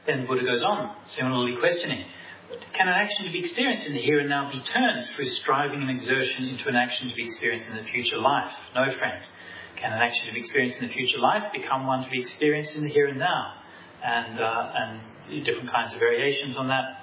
Then the Buddha goes on, similarly questioning, can an action to be experienced in the here and now be turned through striving and exertion into an action to be experienced in the future life? No, friend. Can an action to be experienced in the future life become one to be experienced in the here and now? And different kinds of variations on that.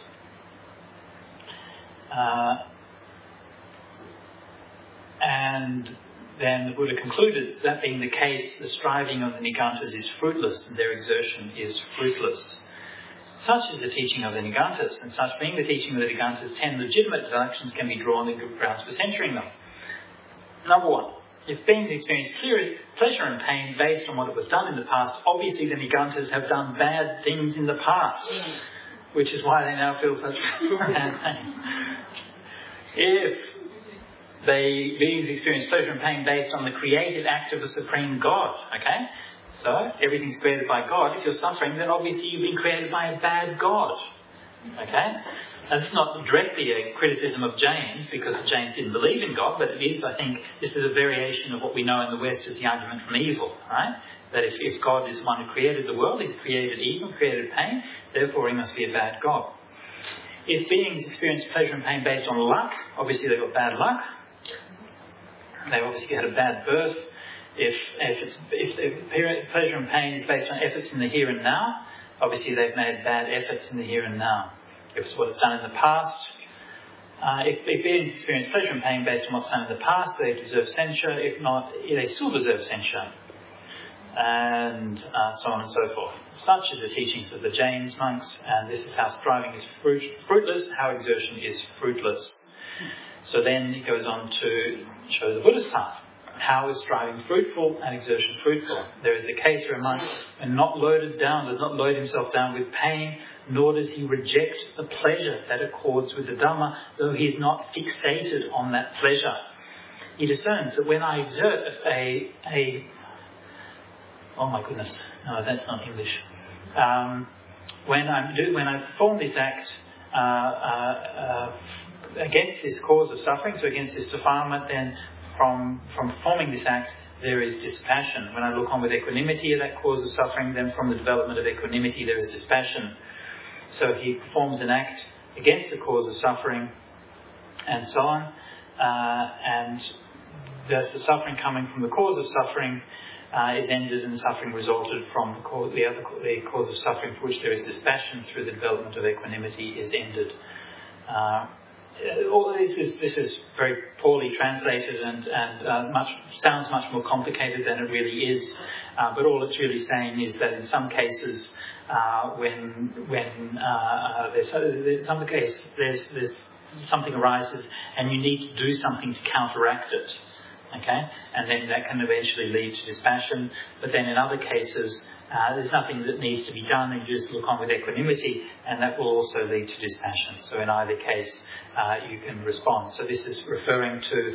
And then the Buddha concluded, that being the case, the striving of the Nigantas is fruitless and their exertion is fruitless. Such is the teaching of the Nigantas, and such being the teaching of the Nigantas, 10 legitimate deductions can be drawn in good grounds for censuring them. Number 1. If beings experience pleasure and pain based on what was done in the past, obviously the Nigantas have done bad things in the past, which is why they now feel such bad pain. If beings experience pleasure and pain based on the creative act of the Supreme God, okay? So, everything's created by God. If you're suffering, then obviously you've been created by a bad God. Okay? Now, this is not directly a criticism of James, because James didn't believe in God, but it is, I think, this is a variation of what we know in the West as the argument from evil, right? That if God is the one who created the world, he's created evil, created pain, therefore he must be a bad God. If beings experience pleasure and pain based on luck, obviously they've got bad luck. They've obviously had a bad birth. If pleasure and pain is based on efforts in the here and now, obviously they've made bad efforts in the here and now. If it's what's done in the past, if beings experience pleasure and pain based on what's done in the past, they deserve censure. If not, they still deserve censure. And so on and so forth. Such is the teachings of the Jains monks, and this is how striving is fruitless, how exertion is fruitless. So then he goes on to show the Buddha's path. How is striving fruitful and exertion fruitful? There is the case where a monk, when not loaded down, does not load himself down with pain, nor does he reject the pleasure that accords with the Dhamma, though he is not fixated on that pleasure. He discerns that when I exert oh my goodness, no, that's not English. When I perform this act against this cause of suffering, so against this defilement, then from performing this act, there is dispassion. When I look on with equanimity at that cause of suffering, then from the development of equanimity, there is dispassion. So he performs an act against the cause of suffering, and so on. And there's the suffering coming from the cause of suffering is ended, and the suffering resulted from the cause of suffering for which there is dispassion through the development of equanimity is ended. All this is very poorly translated and sounds much more complicated than it really is. But all it's really saying is that in some cases, there's something arises and you need to do something to counteract it. Okay, and then that can eventually lead to dispassion. But then in other cases, there's nothing that needs to be done, and you just look on with equanimity, and that will also lead to dispassion. So in either case, you can respond. So this is referring to,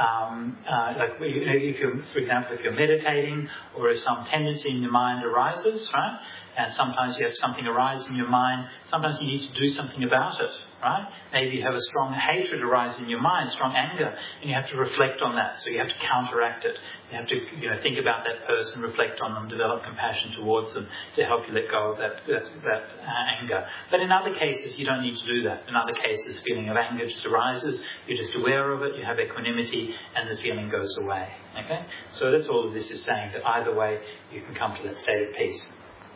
if you're, for example, if you're meditating, or if some tendency in your mind arises, right? And sometimes you have something arise in your mind. Sometimes you need to do something about it, right? Maybe you have a strong hatred arise in your mind, strong anger, and you have to reflect on that. So you have to counteract it. You have to, think about that person, reflect on them, develop compassion towards them to help you let go of that anger. But in other cases, you don't need to do that. In other cases, feeling of anger just arises. You're just aware of it. You have equanimity, and the feeling goes away. Okay? So that's all of this is saying, that either way, you can come to that state of peace.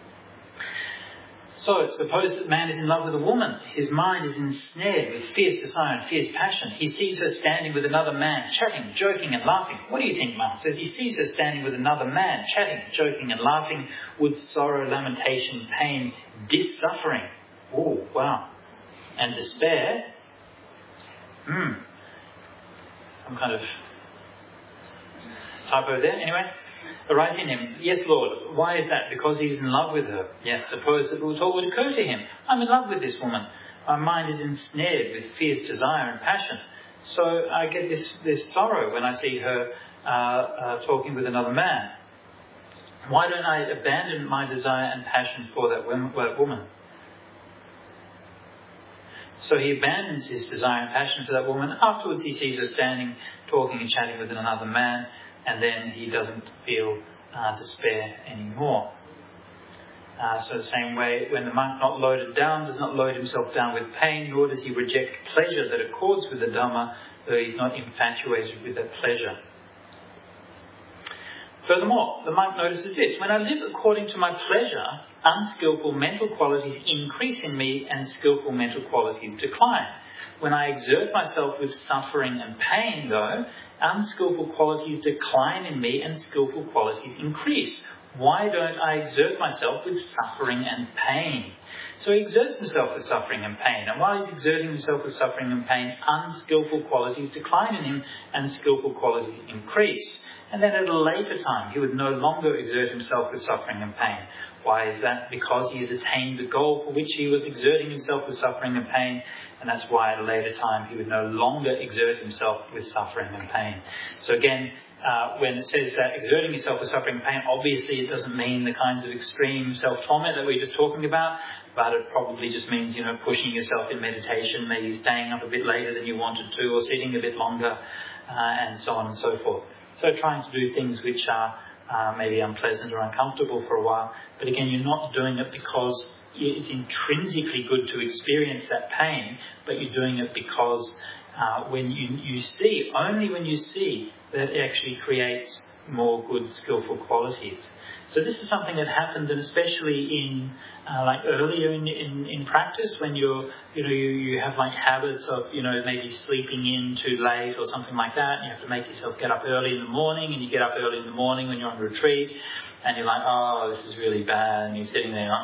So, suppose that man is in love with a woman. His mind is ensnared with fierce desire and fierce passion. He sees her standing with another man, chatting, joking and laughing. What do you think, Mark says? He sees her standing with another man, chatting, joking and laughing, with sorrow, lamentation, pain, dis-suffering. Oh, wow. And despair. Some kind of typo there. Anyway. Arise in him. Yes, Lord. Why is that? Because he's in love with her. Yes, suppose that thought would occur to him. I'm in love with this woman. My mind is ensnared with fierce desire and passion. So I get this sorrow when I see her talking with another man. Why don't I abandon my desire and passion for that woman? So he abandons his desire and passion for that woman. Afterwards he sees her standing, talking and chatting with another man. And then he doesn't feel despair anymore. So the same way, when the monk not loaded down does not load himself down with pain, nor does he reject pleasure that accords with the Dhamma, though he's not infatuated with that pleasure. Furthermore, the monk notices this: when I live according to my pleasure, unskillful mental qualities increase in me and skillful mental qualities decline. When I exert myself with suffering and pain, though, unskillful qualities decline in me and skillful qualities increase. Why don't I exert myself with suffering and pain? So he exerts himself with suffering and pain. And while he's exerting himself with suffering and pain, unskillful qualities decline in him and skillful qualities increase. And then at a later time, he would no longer exert himself with suffering and pain. Why is that? Because he has attained the goal for which he was exerting himself with suffering and pain. And that's why at a later time, he would no longer exert himself with suffering and pain. So again, when it says that exerting yourself with suffering and pain, obviously it doesn't mean the kinds of extreme self-torment that we were just talking about, but it probably just means, pushing yourself in meditation, maybe staying up a bit later than you wanted to, or sitting a bit longer, and so on and so forth. So trying to do things which are maybe unpleasant or uncomfortable for a while, but again, you're not doing it because it's intrinsically good to experience that pain, but you're doing it because when you see, only when you see, that it actually creates more good, skillful qualities. So this is something that happens, and especially in earlier in practice, when you have habits of maybe sleeping in too late or something like that, and you have to make yourself get up early in the morning, and you get up early in the morning when you're on retreat, and you're like, oh, this is really bad, and you're sitting there,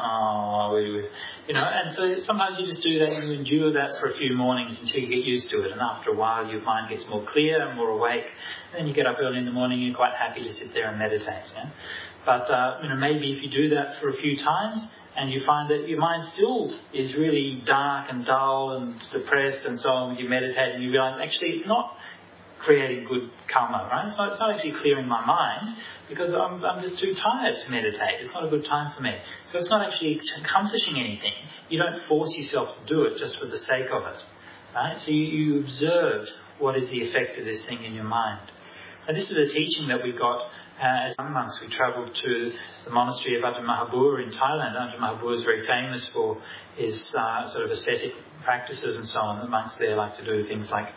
and so sometimes you just do that, and you endure that for a few mornings until you get used to it, and after a while your mind gets more clear and more awake, and then you get up early in the morning, and you're quite happy to sit there and meditate. Yeah? But maybe if you do that for a few times, and you find that your mind still is really dark and dull and depressed and so on, you meditate and you realise actually it's not creating good karma, right? So it's not actually clearing my mind because I'm just too tired to meditate. It's not a good time for me. So it's not actually accomplishing anything. You don't force yourself to do it just for the sake of it, right? So you observe what is the effect of this thing in your mind. And this is a teaching that we got as young monks. We travelled to the monastery of Ajahn Mahabur in Thailand. Ajahn Mahabur is very famous for his sort of ascetic practices and so on. The monks there like to do things like,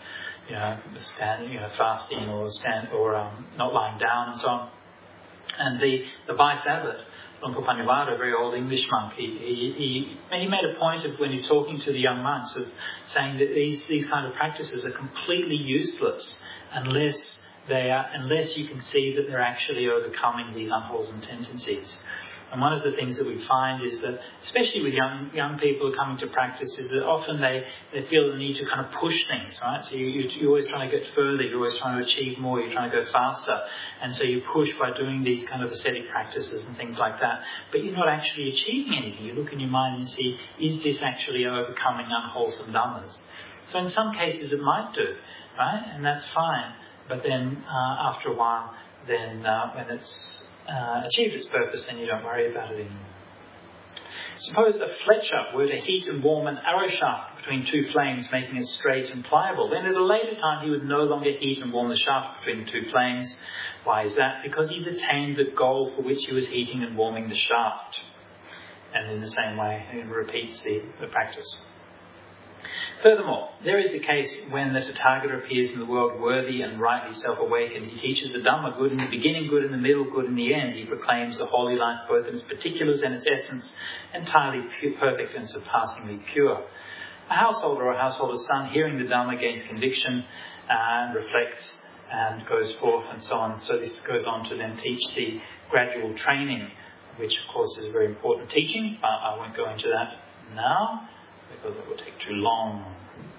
fasting or not lying down and so on. And the Vice Abbot, Luangpo Pannavada, a very old English monk, he made a point of, when he's talking to the young monks, of saying that these kind of practices are completely useless unless you can see that they're actually overcoming these unwholesome tendencies. And one of the things that we find is that, especially with young people who are coming to practice, is that often they feel the need to kind of push things, right? So you're always trying to get further, you're always trying to achieve more, you're trying to go faster. And so you push by doing these kind of ascetic practices and things like that. But you're not actually achieving anything. You look in your mind and see, is this actually overcoming unwholesome dhammas? So in some cases it might do, right? And that's fine. But then after a while, then when it's achieved its purpose, then you don't worry about it anymore. Suppose a fletcher were to heat and warm an arrow shaft between two flames, making it straight and pliable. Then at a later time he would no longer heat and warm the shaft between the two flames. Why is that? Because he's attained the goal for which he was heating and warming the shaft. And in the same way, he repeats the practice. Furthermore, there is the case when the Tathagata appears in the world worthy and rightly self-awakened. He teaches the Dhamma, good in the beginning, good in the middle, good in the end. He proclaims the holy life both in its particulars and its essence, entirely perfect and surpassingly pure. A householder or a householder's son, hearing the Dhamma, gains conviction and reflects and goes forth and so on. So this goes on to then teach the gradual training, which of course is a very important teaching. I won't go into that now, because it will take too long.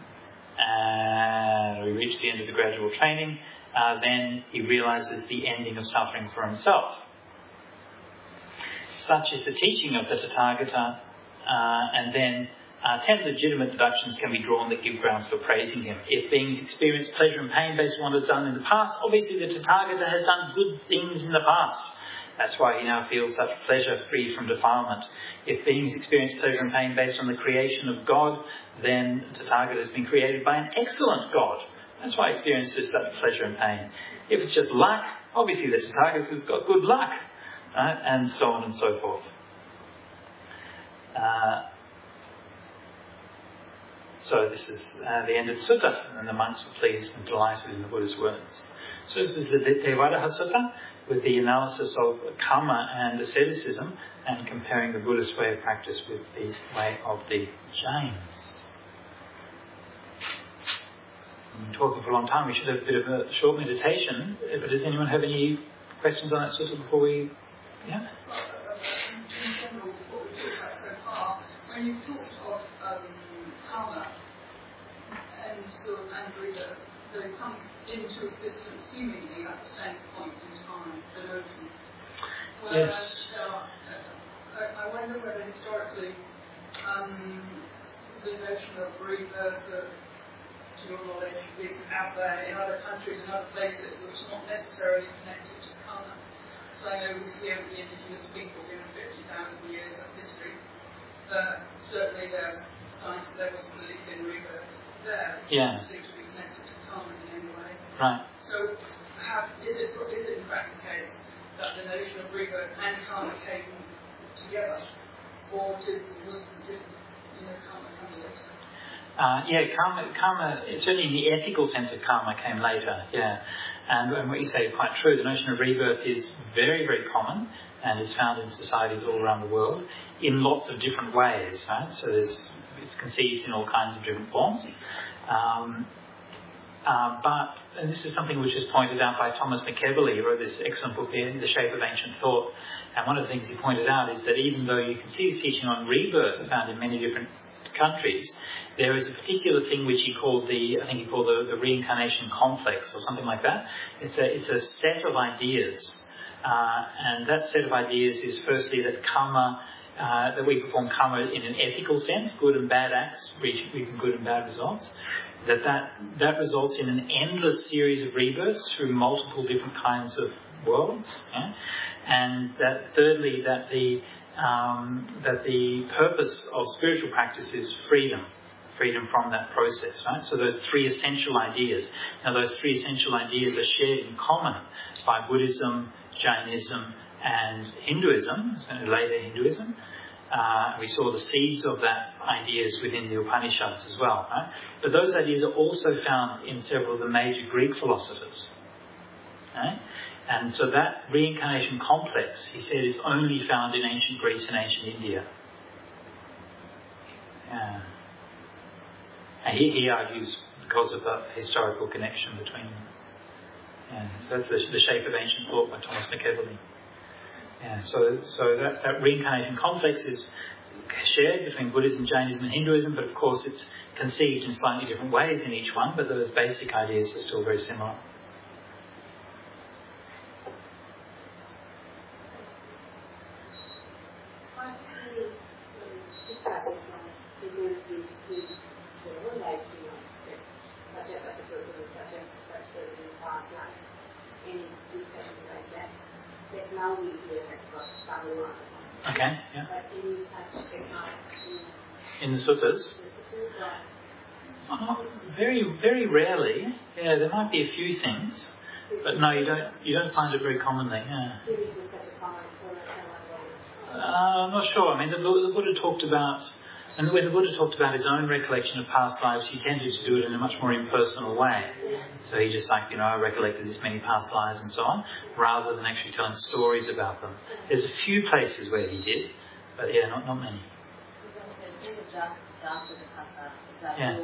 And we reach the end of the gradual training. Then he realizes the ending of suffering for himself. Such is the teaching of the Tathagata. And then 10 legitimate deductions can be drawn that give grounds for praising him. If beings experience pleasure and pain based on what is done in the past, obviously the Tathagata has done good things in the past. That's why he now feels such pleasure free from defilement. If beings experience pleasure and pain based on the creation of God, then Tathagata has been created by an excellent God. That's why he experiences such pleasure and pain. If it's just luck, obviously the Tathagata has got good luck, right? And so on and so forth. So this is the end of the sutta, and the monks were pleased and delighted in the Buddha's words. So this is the Devadaha Sutta with the analysis of karma and asceticism and comparing the Buddhist way of practice with the way of the Jains. I've been talking for a long time. We should have a bit of a short meditation. But does anyone have any questions on that sutta before we... Yeah? In general, what we've talked about so far, when you've talked of karma and Buddha, they come into existence seemingly at the same point in time, the notions. Yes. I wonder whether historically the notion of rebirth, to your knowledge, is out there in other countries and other places, which is not necessarily connected to karma. So I know we have the indigenous people given 50,000 years of history. Certainly there's signs that there was belief in rebirth there. Yeah. It seems to be connected to karma in any way. Right. So is it in fact the case that the notion of rebirth and karma came together, or did karma come later? Karma, certainly in the ethical sense of karma, came later, yeah. And what you say is quite true. The notion of rebirth is very, very common and is found in societies all around the world in lots of different ways, right? So it's conceived in all kinds of different forms. And this is something which is pointed out by Thomas McEvilley, who wrote this excellent book, The Shape of Ancient Thought. And one of the things he pointed out is that even though you can see his teaching on rebirth found in many different countries, there is a particular thing which he called the reincarnation complex or something like that. It's a set of ideas, and that set of ideas is firstly that karma, that we perform karma in an ethical sense, good and bad acts reaping good and bad results. That results in an endless series of rebirths through multiple different kinds of worlds, yeah? And that thirdly that the purpose of spiritual practice is freedom from that process, right? So those three essential ideas. Now those three essential ideas are shared in common by Buddhism, Jainism and Hinduism, later Hinduism. We saw the seeds of that ideas within the Upanishads as well, right? But those ideas are also found in several of the major Greek philosophers, right? And so that reincarnation complex, he said, is only found in ancient Greece and ancient India. Yeah. And he argues because of the historical connection between them. Yeah. So that's the Shape of Ancient Thought by Thomas McEvilley. Yeah. So that reincarnation complex is shared between Buddhism, Jainism and Hinduism, but of course it's conceived in slightly different ways in each one, but those basic ideas are still very similar. Okay, yeah. In the suttas? Very, very rarely. Yeah, there might be a few things, but no, you don't find it very commonly. Yeah. I'm not sure. I mean, the Buddha talked about, and when the Buddha talked about his own recollection of past lives, he tended to do it in a much more impersonal way. So he just I recollected this many past lives and so on, rather than actually telling stories about them. There's a few places where he did, but yeah, not many. Yeah.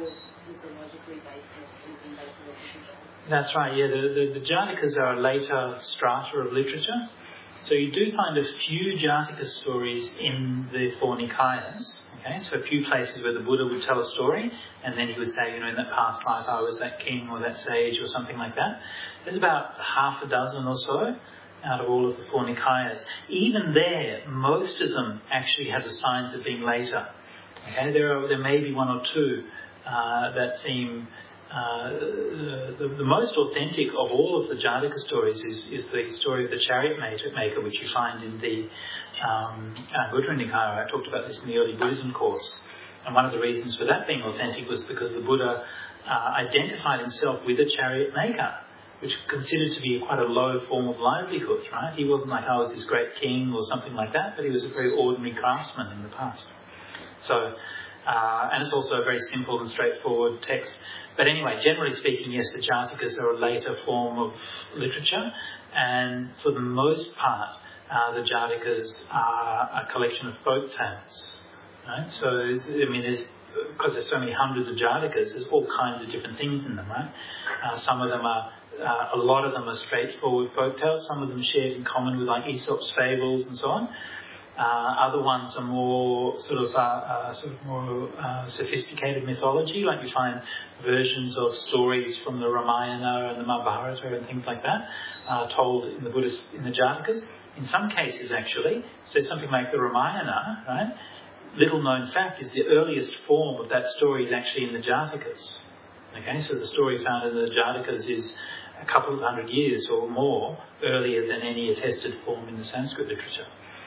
That's right, yeah. The Jatakas are a later strata of literature. So you do find a few Jataka stories in the four Nikayas. Okay, so a few places where the Buddha would tell a story, and then he would say, in that past life I was that king or that sage or something like that. There's about half a dozen or so out of all of the four Nikayas. Even there, most of them actually have the signs of being later. Okay, there may be one or two that seem the most authentic of all of the Jataka stories is the story of the chariot maker, which you find in the Anguttara Nikaya. I talked about this in the early Buddhism course. And one of the reasons for that being authentic was because the Buddha identified himself with a chariot maker, which considered to be quite a low form of livelihood, right? He wasn't like, I was this great king or something like that, but he was a very ordinary craftsman in the past. So, and it's also a very simple and straightforward text. But anyway, generally speaking, yes, the Jatakas are a later form of literature, and for the most part, the Jatakas are a collection of folk tales. Right? So, I mean, because there's so many hundreds of Jatakas, there's all kinds of different things in them, right? Some of them are, a lot of them are straightforward folk tales. Some of them shared in common with like Aesop's fables and so on. Other ones are more more sophisticated mythology, like you find versions of stories from the Ramayana and the Mahabharata and things like that, told in the Jatakas. In some cases, actually, so something like the Ramayana, right? Little known fact is the earliest form of that story is actually in the Jatakas. Okay, so the story found in the Jatakas is a couple of hundred years or more earlier than any attested form in the Sanskrit literature.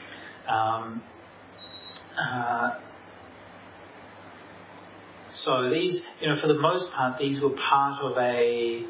So these, for the most part, these were part of a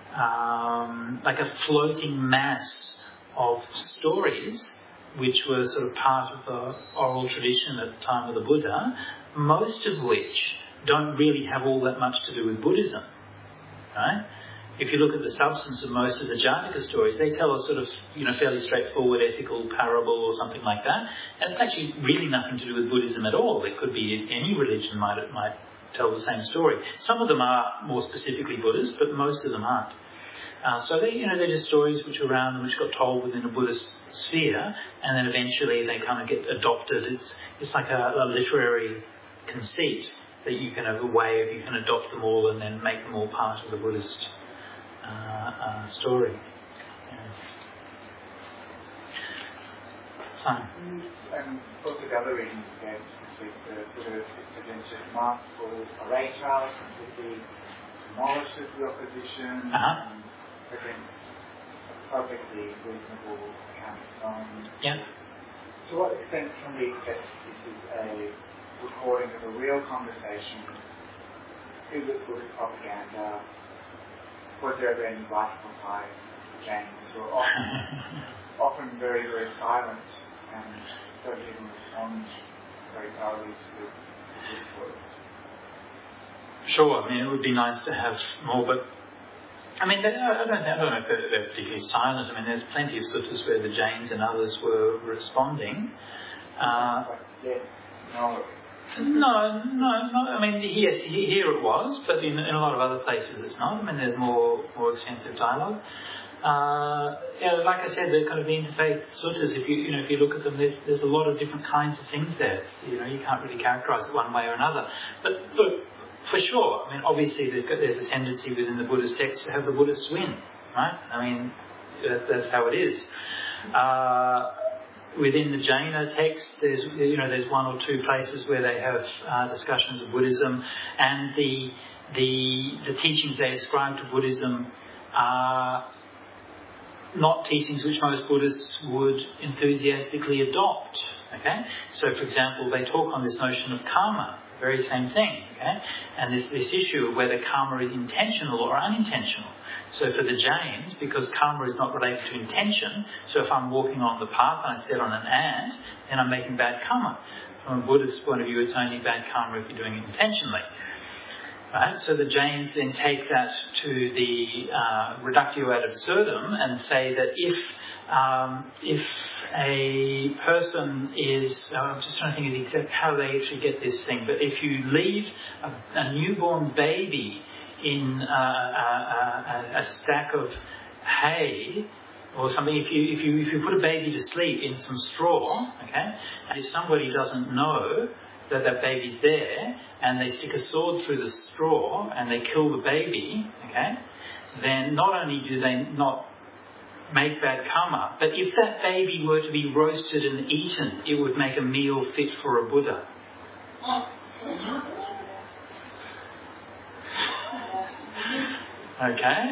floating mass of stories which were sort of part of the oral tradition at the time of the Buddha, most of which don't really have all that much to do with Buddhism, right? If you look at the substance of most of the Jataka stories, they tell a sort of, fairly straightforward ethical parable or something like that, and it's actually really nothing to do with Buddhism at all. It could be any religion might tell the same story. Some of them are more specifically Buddhist, but most of them aren't. So they're just stories which are around and which got told within a Buddhist sphere, and then eventually they kind of get adopted. It's like a literary conceit that you can have a way of, you can adopt them all and then make them all part of the Buddhist story. So. Put together readings again this week, the Buddha presented multiple array trials, completely demolishes the opposition, and presents a perfectly reasonable account of his own. Yeah. To what extent can we accept this is a recording of a real conversation? Is it Buddhist propaganda? Was there ever any rightful by James who are often very, very silent and don't even respond very thoroughly to his words? Sure, I mean, it would be nice to have more, but I mean, I don't know if they're particularly silent. I mean, there's plenty of suttas where the Jains and others were responding. Yes, no. No. I mean, yes, here it was, but in a lot of other places it's not. I mean, there's more extensive dialogue. Like I said, they're kind of the interfaith suttas. If you look at them, there's a lot of different kinds of things there. You can't really characterise it one way or another. But look, for sure, I mean, obviously there's a tendency within the Buddhist text to have the Buddhists win, right? I mean, that's how it is. Within the Jaina text, there's one or two places where they have discussions of Buddhism, and the teachings they ascribe to Buddhism are not teachings which most Buddhists would enthusiastically adopt. Okay, so for example, they talk on this notion of karma, the very same thing. Okay, and this issue of whether karma is intentional or unintentional. So for the Jains, because karma is not related to intention, so if I'm walking on the path and I step on an ant, then I'm making bad karma. From a Buddhist point of view, it's only bad karma if you're doing it intentionally. Right? So the Jains then take that to the reductio ad absurdum and say that if a person is, I'm just trying to think of the exact how they actually get this thing, but if you leave a newborn baby in a stack of hay or something, if you put a baby to sleep in some straw, okay, and if somebody doesn't know that baby's there, and they stick a sword through the straw and they kill the baby, okay, then not only do they not make bad karma, but if that baby were to be roasted and eaten, it would make a meal fit for a Buddha. Okay?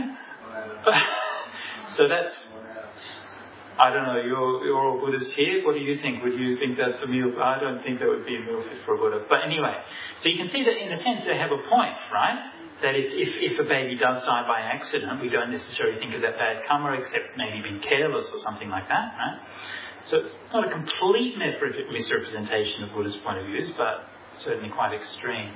So that's, I don't know, you're all Buddhists here. What do you think? Would you think that's a meal? I don't think that would be a meal fit for a Buddha. But anyway, so you can see that in a sense they have a point, right? That if a baby does die by accident, we don't necessarily think of that bad karma, except maybe being careless or something like that, right? So it's not a complete misrepresentation of Buddhist point of views, but certainly quite extreme.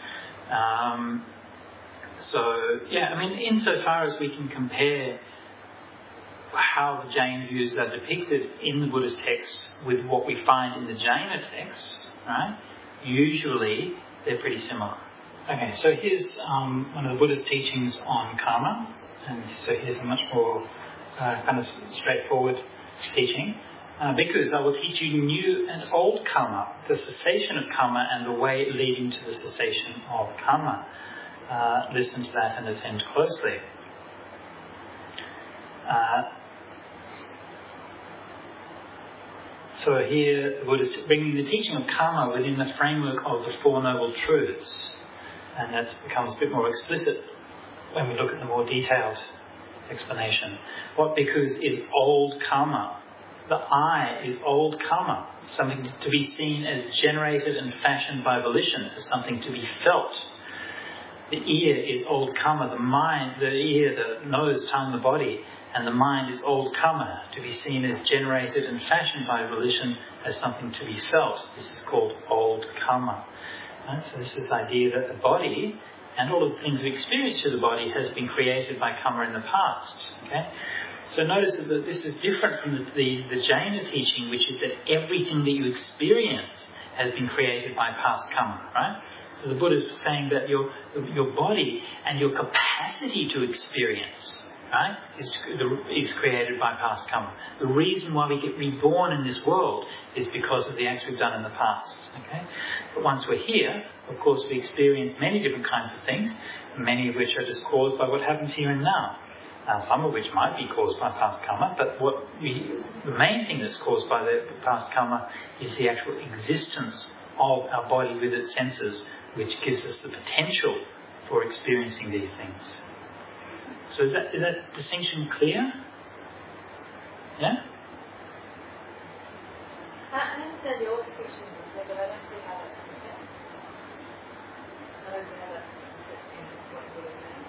Insofar as we can compare how the Jain views are depicted in the Buddhist texts with what we find in the Jaina texts, right? Usually they're pretty similar. Okay, so here's one of the Buddha's teachings on karma, and so here's a much more kind of straightforward teaching. Because I will teach you new and old karma, the cessation of karma and the way leading to the cessation of karma. Listen to that and attend closely. So here the Buddha is bringing the teaching of karma within the framework of the Four Noble Truths. And that becomes a bit more explicit when we look at the more detailed explanation. What bhikkhus is old karma? The eye is old karma, something to be seen as generated and fashioned by volition, as something to be felt. The ear is old karma, the mind, the ear, the nose, tongue, the body, and the mind is old karma, to be seen as generated and fashioned by volition, as something to be felt. This is called old karma. Right? So this is the idea that the body and all of the things we experience through the body has been created by karma in the past. Okay? So notice that this is different from the Jaina teaching, which is that everything that you experience has been created by past karma, right? So the Buddha is saying that your body and your capacity to experience, right, is created by past karma. The reason why we get reborn in this world is because of the acts we've done in the past, okay? But once we're here, of course, we experience many different kinds of things, many of which are just caused by what happens here and now. Some of which might be caused by past karma, but the main thing that's caused by the past karma is the actual existence of our body with its senses, which gives us the potential for experiencing these things. So is that distinction clear? Yeah? I understand your distinction, but I don't see how that makes sense. I don't see how that fits in with what you're saying.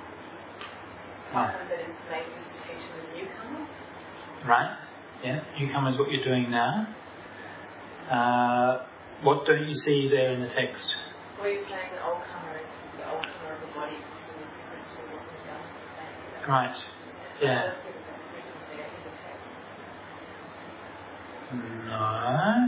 That is maybe distinction of newcomer. Right. Yeah. Newcomer is what you're doing now. What don't you see there in the text? Well, you're saying that old karma is the old karma of the body is different to what we've done to sustain it. Right. Yeah. I don't think that's written there in the text. No.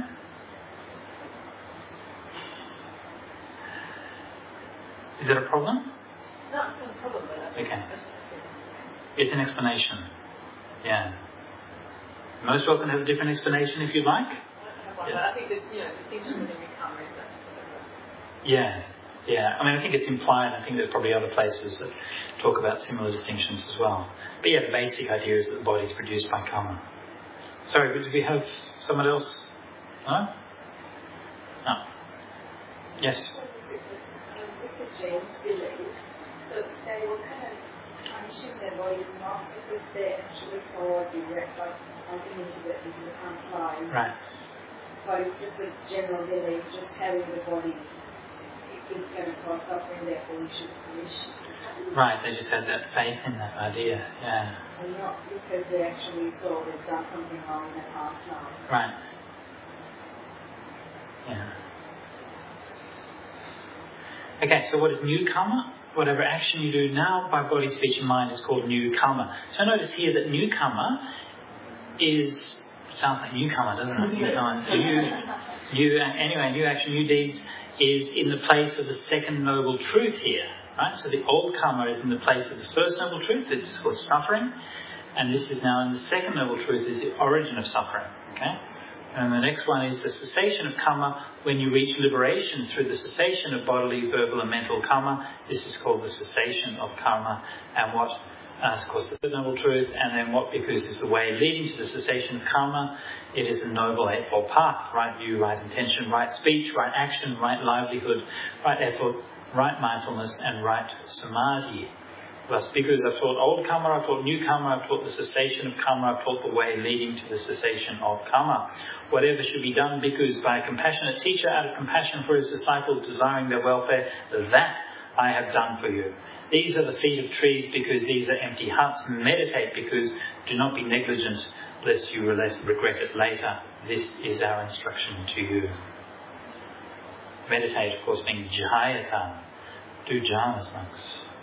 Is that a problem? No, it's not a problem, but I think Okay. that's just It's an explanation. Yeah. Most welcome to have a different explanation if you'd like. I think that, the distinction within newcomer is that. Yeah. I mean, I think it's implied. I think there's probably other places that talk about similar distinctions as well. But yeah, the basic idea is that the body is produced by karma. Sorry, but did we have someone else? No? No. Yes? With the James believe that they were kind of punishing their bodies not because they actually saw direct, like something into the past lives. Right. But it's just a general belief, just carrying the body is going to cause suffering, therefore we should punish. Right, they just had that faith in that idea, yeah. So not because they actually saw they've done something wrong in the past life. Right. Yeah. Okay, so what is new karma? Whatever action you do now by body, speech and mind is called new karma. So notice here that new karma is, sounds like newcomer, doesn't it? Newcomer. So new action, new deeds is in the place of the second noble truth here. Right? So the old karma is in the place of the first noble truth, it's called suffering. And this is now in the second noble truth, is the origin of suffering. Okay? And the next one is the cessation of karma. When you reach liberation through the cessation of bodily, verbal and mental karma, this is called the cessation of karma. And what, of course, the third noble truth. And then what, because is the way leading to the cessation of karma, it is a noble eightfold path. Right view, right intention, right speech, right action, right livelihood, right effort, right mindfulness and right samadhi. Thus, because I've taught old karma, I've taught new karma, I've taught the cessation of karma, I've taught the way leading to the cessation of karma. Whatever should be done, bhikkhus, by a compassionate teacher out of compassion for his disciples, desiring their welfare, that I have done for you. These are the feet of trees, because these are empty huts. Meditate, because do not be negligent, lest you regret it later. This is our instruction to you. Meditate, of course, being jhayata. Do jhanas, monks.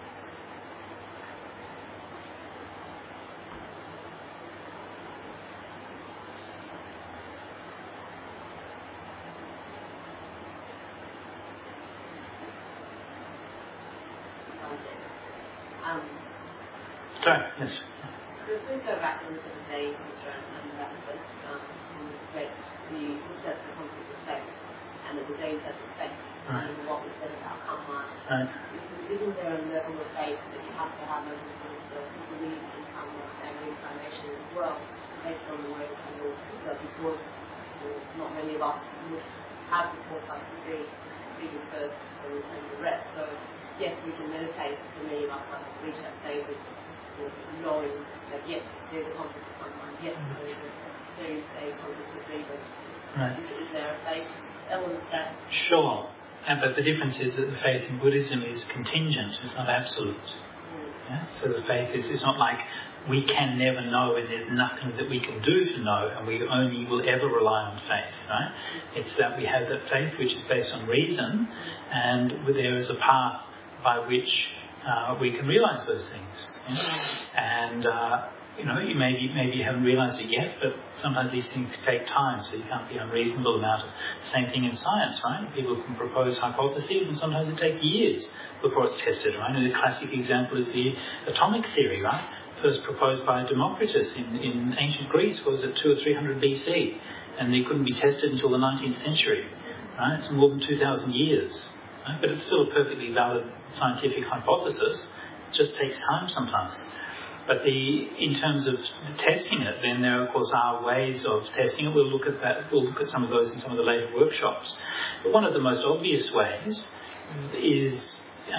Sorry, yes. If we go back and look at the Jain Sutra and that was the concept of the concept of faith, and the Jain says of faith, and what we said about karma, isn't there a level of faith that you have to have over the belief in karma and reincarnation as well, based on the way that you because not many of us would have the foresight to see the first and the rest. So yes, we can meditate, for many of us like reach that stage of knowing that yes, there's a concept of karma, yes, there is a concept of rebirth. Right. Is there a faith element that? Sure. But the difference is that the faith in Buddhism is contingent, it's not absolute. Yeah? So the faith is not like we can never know and there's nothing that we can do to know and we only will ever rely on faith, right? It's that we have that faith which is based on reason and there is a path by which we can realise those things. Yeah? And you maybe you haven't realised it yet, but sometimes these things take time, so you can't be unreasonable about it. Same thing in science, right? People can propose hypotheses, and sometimes it takes years before it's tested, right? And the classic example is the atomic theory, right? First proposed by Democritus in ancient Greece was at 200 or 300 BC, and they couldn't be tested until the 19th century, right? It's more than 2,000 years, right? But it's still a perfectly valid scientific hypothesis. It just takes time sometimes. But in terms of testing it, then there of course are ways of testing it. We'll look at that. We'll look at some of those in some of the later workshops. But one of the most obvious ways is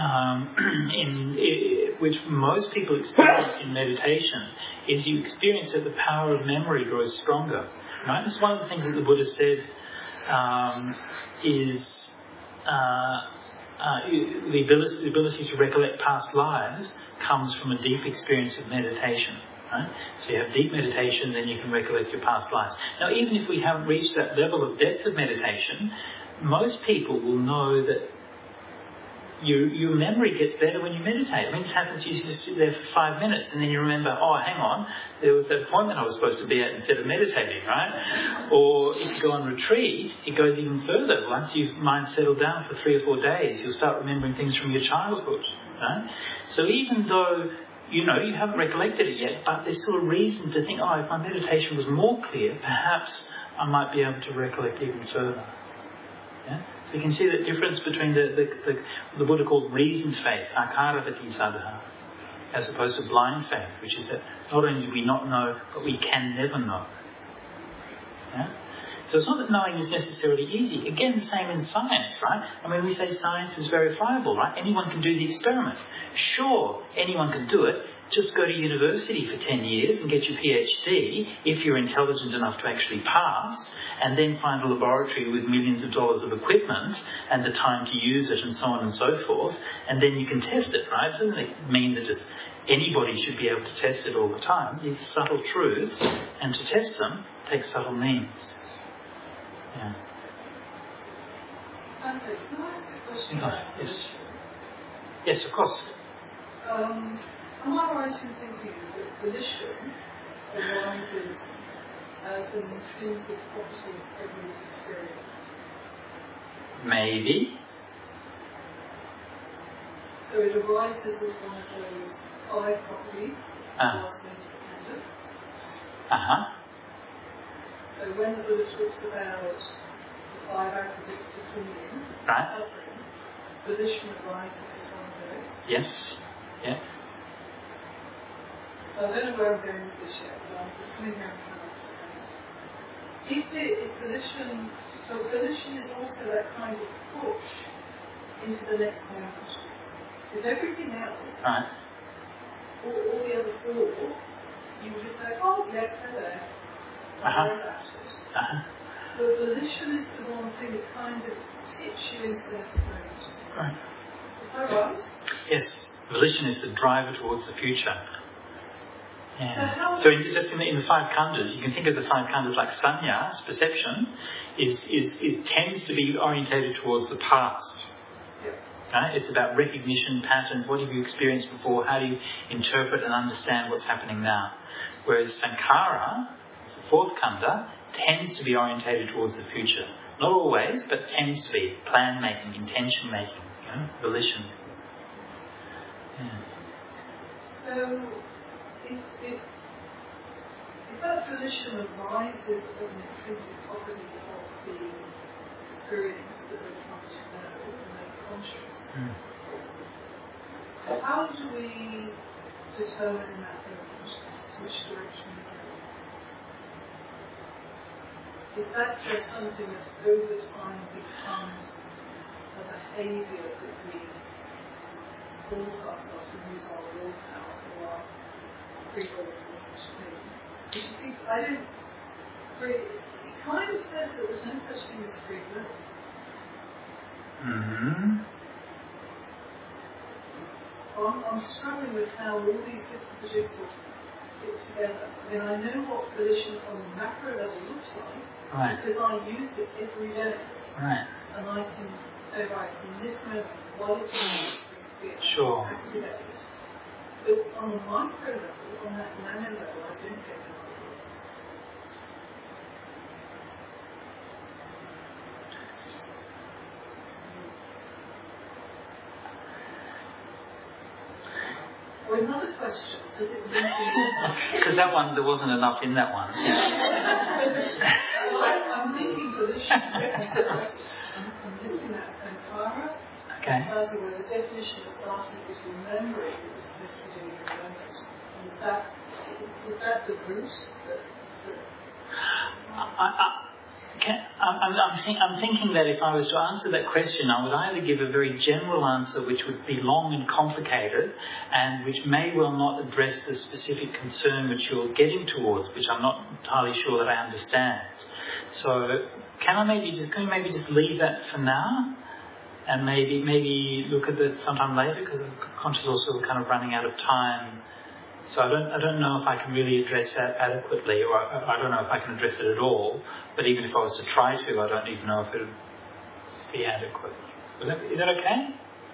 which most people experience in meditation is you experience that the power of memory grows stronger. Right? It's one of the things that the Buddha said is the ability to recollect past lives comes from a deep experience of meditation. Right? So you have deep meditation, then you can recollect your past lives. Now, even if we haven't reached that level of depth of meditation, most people will know that your memory gets better when you meditate. I mean, it happens, you just sit there for 5 minutes and then you remember, oh, hang on, there was that appointment I was supposed to be at instead of meditating, right? Or if you go on retreat, it goes even further. Once your mind settled down for 3 or 4 days, you'll start remembering things from your childhood, right? So even though, you haven't recollected it yet, but there's still a reason to think, if my meditation was more clear, perhaps I might be able to recollect even further. Yeah? So you can see the difference between the Buddha called reasoned faith, akaravati sadha, as opposed to blind faith, which is that not only do we not know, but we can never know. Yeah? So it's not that knowing is necessarily easy. Again, the same in science, right? I mean, we say science is verifiable, right? Anyone can do the experiment. Sure, anyone can do it. Just go to university for 10 years and get your PhD if you're intelligent enough to actually pass, and then find a laboratory with millions of dollars of equipment and the time to use it and so on and so forth, and then you can test it, right? It doesn't mean that just anybody should be able to test it all the time. It's subtle truths, and to test them takes subtle means. Yeah. Anthony, can I ask a question? Yes. Yes, of course. Am I right in thinking that volition arises as an intrinsic property of every experience? Maybe. So it arises as one of those 5 properties of independence. So when the Buddha talks about the 5 attributes of clinging, suffering, volition arises as one of those. Yes. Yeah. So I don't know where I'm going with this yet, but I'm just figuring out how to understand. Volition is also that kind of push into the next moment. Because everything else, all the other 4, you would just say, oh, yeah, hello, I know about it. But volition is the one thing that kind of tips you into the next moment. Right. Is that right? Yes. Volition is the driver towards the future. Yeah. So in the five khandhas, you can think of the five khandhas like sanya, perception, it tends to be orientated towards the past. Right? It's about recognition, patterns, what have you experienced before, how do you interpret and understand what's happening now. Whereas sankhara, the fourth khandha, tends to be orientated towards the future. Not always, but tends to be. Plan making, intention making, volition. Yeah. So, if that volition arises as an intrinsic property of the experience that we're trying to know and make conscious, how do we determine in that moment which direction we go? Is that just something that over time becomes a behaviour that we force ourselves to use our willpower or our free will decision? You see, I don't really. It kind of says that there's no such thing as free will. So I'm struggling with how all these bits of the jigsaw fit together. I mean, I know what volition on a macro level looks like because I use it every day. Right. And I can say, right, in this moment, what is the Sure. activate? But on a micro level, on that nano level, I don't get the ideas. Well, another question. Does it mean because that one, there wasn't enough in that one. I'm thinking volition. I'm missing that sankhara. Okay. Where the definition of starting is remembering what was supposed to do with remembrance. Is that the root? I'm thinking that if I was to answer that question, I would either give a very general answer which would be long and complicated and which may well not address the specific concern which you're getting towards, which I'm not entirely sure that I understand. So can we maybe just leave that for now and maybe look at that sometime later, because I'm conscious also we're kind of running out of time. So I don't know if I can really address that adequately, or I don't know if I can address it at all. But even if I was to try to, I don't even know if it would be adequate. Is that okay?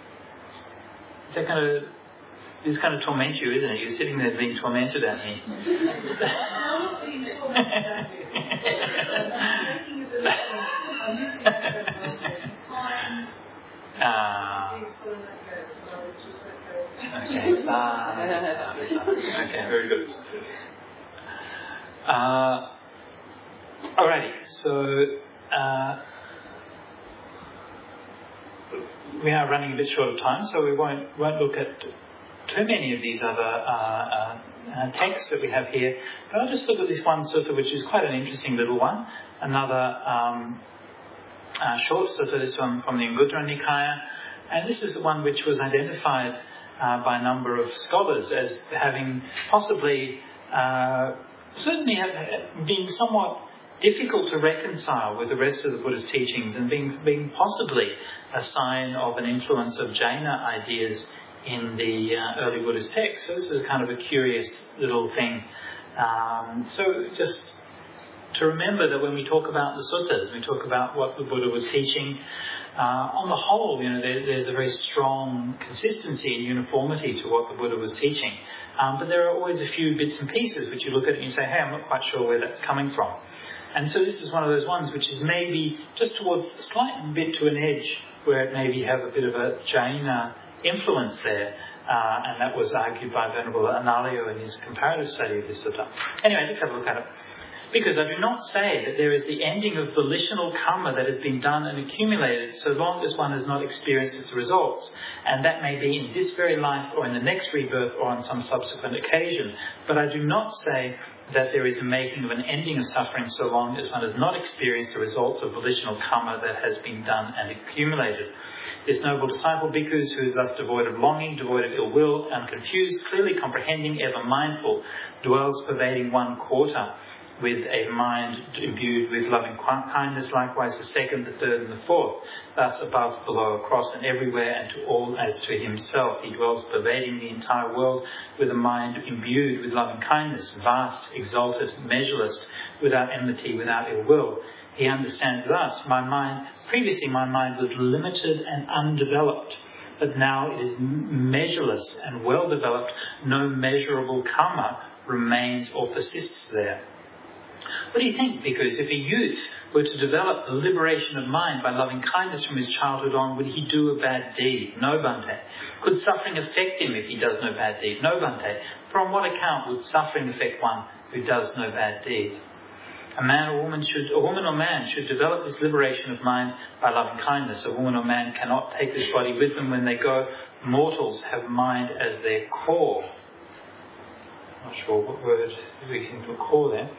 This kind of torment you, isn't it? You're sitting there being tormented at me. I'm not being tormented at you. I'm making a bit of I'm using that find peaceful and let go. So just let go. Okay, very good. Alrighty, so we are running a bit short of time, so we won't look at too many of these other texts that we have here. But I'll just look at this one sutta, which is quite an interesting little one. Another short sutta, this one from the Anguttara Nikaya, and this is the one which was identified by a number of scholars as having possibly, certainly have been somewhat difficult to reconcile with the rest of the Buddha's teachings, and being possibly a sign of an influence of Jaina ideas in the early Buddhist texts. So this is kind of a curious little thing. So just to remember that when we talk about the suttas, we talk about what the Buddha was teaching. On the whole, there's a very strong consistency and uniformity to what the Buddha was teaching. But there are always a few bits and pieces which you look at and you say, hey, I'm not quite sure where that's coming from. And so this is one of those ones which is maybe just towards a slight bit to an edge where it maybe have a bit of a Jaina influence there. And that was argued by Venerable Analayo in his comparative study of this sutta. Anyway, let's have a look at it. Because I do not say that there is the ending of volitional karma that has been done and accumulated so long as one has not experienced its results, and that may be in this very life or in the next rebirth or on some subsequent occasion. But I do not say that there is a making of an ending of suffering so long as one has not experienced the results of volitional karma that has been done and accumulated. This noble disciple bhikkhus, who is thus devoid of longing, devoid of ill will, unconfused, clearly comprehending, ever mindful, dwells pervading one quarter. with a mind imbued with loving kindness, likewise the second, the third, and the fourth, thus above, below, across, and everywhere, and to all as to himself. He dwells pervading the entire world with a mind imbued with loving kindness, vast, exalted, measureless, without enmity, without ill will. He understands thus, previously my mind was limited and undeveloped, but now it is measureless and well developed. No measurable karma remains or persists there. What do you think? Because if a youth were to develop the liberation of mind by loving kindness from his childhood on, would he do a bad deed? No, Bhante. Could suffering affect him if he does no bad deed? No, Bhante. For on what account would suffering affect one who does no bad deed? A woman or man should develop this liberation of mind by loving kindness. A woman or man cannot take this body with them when they go. Mortals have mind as their core. Not sure what word we're using for core there.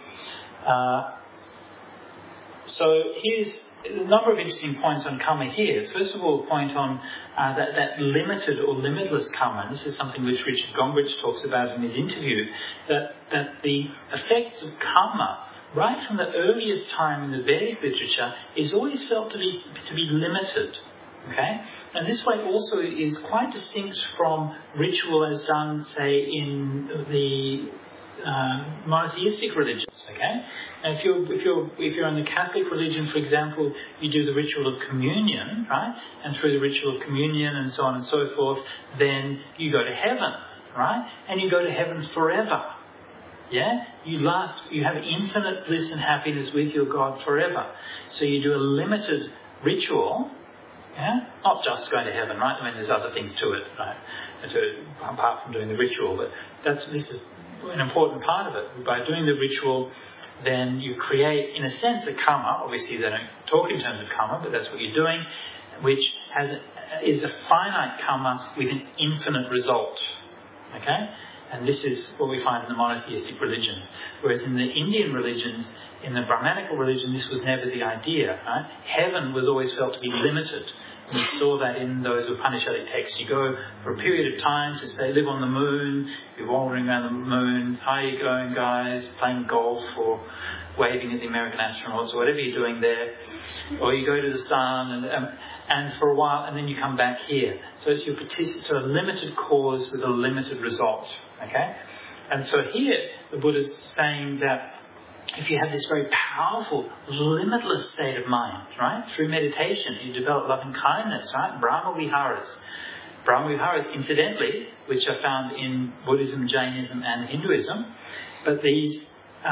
So here's a number of interesting points on karma here. First of all, a point on that limited or limitless karma. And this is something which Richard Gombrich talks about in his interview, that the effects of karma, right from the earliest time in the Vedic literature, is always felt to be limited. Okay? And this way also is quite distinct from ritual as done, say, in the monotheistic religions. Okay? And if you're in the Catholic religion, for example, you do the ritual of communion, right? And through the ritual of communion and so on and so forth, then you go to heaven, right? And you go to heaven forever. Yeah? You have infinite bliss and happiness with your God forever. So you do a limited ritual, yeah? Not just going to heaven, right? I mean, there's other things to it, right? Apart from doing the ritual, but this is an important part of it. By doing the ritual, then you create, in a sense, a karma. Obviously, they don't talk in terms of karma, but that's what you're doing, which is a finite karma with an infinite result. Okay? And this is what we find in the monotheistic religions. Whereas in the Indian religions, in the Brahmanical religion, this was never the idea. Right? Heaven was always felt to be limited. And we saw that in those Upanishadic texts. You go for a period of time to, say, live on the moon, you're wandering around the moon, how are you going, guys, playing golf or waving at the American astronauts or whatever you're doing there. Or you go to the sun and for a while, and then you come back here. So it's a limited cause with a limited result. Okay? And so here, the Buddha's saying that if you have this very powerful, limitless state of mind, right? Through meditation, you develop loving kindness, right? Brahma Viharas. Brahma Viharas, incidentally, which are found in Buddhism, Jainism, and Hinduism. But these,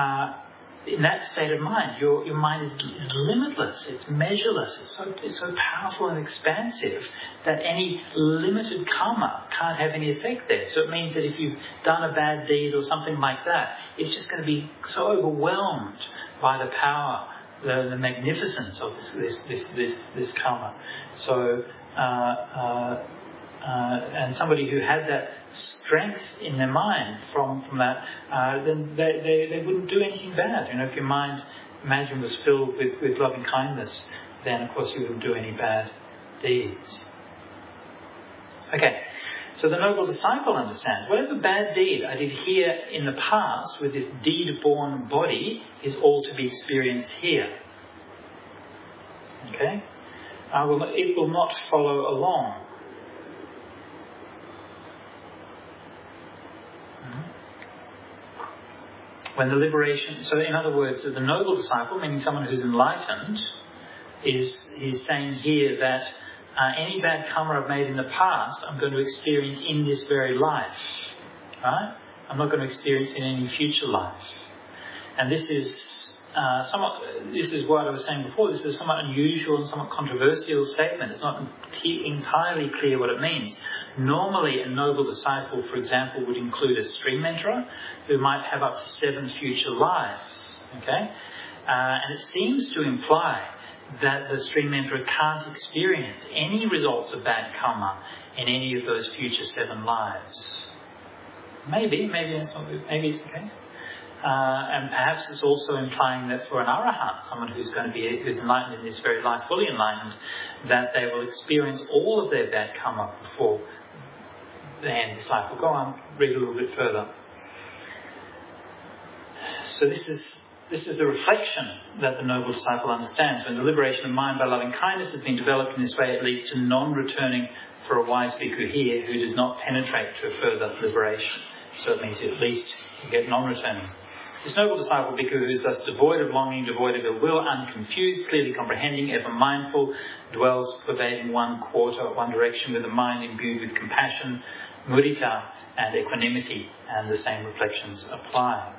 in that state of mind, your mind is limitless. It's measureless. It's so powerful and expansive that any limited karma can't have any effect there. So it means that if you've done a bad deed or something like that, it's just going to be so overwhelmed by the power, the magnificence of this karma. So, and somebody who had that strength in their mind from that, then they wouldn't do anything bad. You know, if your mind, imagine, was filled with loving kindness, then of course you wouldn't do any bad deeds. Okay, so the noble disciple understands, whatever bad deed I did here in the past with this deed-born body is all to be experienced here. Okay? It will not follow along. When the liberation, so in other words, the noble disciple, meaning someone who's enlightened, he's saying here that any bad karma I've made in the past, I'm going to experience in this very life. Right? I'm not going to experience in any future life. And this is what I was saying before, this is a somewhat unusual and somewhat controversial statement. It's not entirely clear what it means. Normally, a noble disciple, for example, would include a stream enterer who might have up to 7 future lives. Okay? And it seems to imply that the stream enterer can't experience any results of bad karma in any of those future 7 lives. Maybe it's the case. And perhaps it's also implying that for an arahant, someone who's enlightened in this very life, fully enlightened, that they will experience all of their bad karma before the end this life. We'll go on, read a little bit further. So this is This is the reflection that the noble disciple understands. When the liberation of mind by loving kindness has been developed in this way, it leads to non-returning for a wise bhikkhu here who does not penetrate to a further liberation. So it means at least you get non-returning. This noble disciple bhikkhu who is thus devoid of longing, devoid of ill will, unconfused, clearly comprehending, ever mindful, dwells pervading one quarter, one direction with a mind imbued with compassion, mudita and equanimity, and the same reflections apply.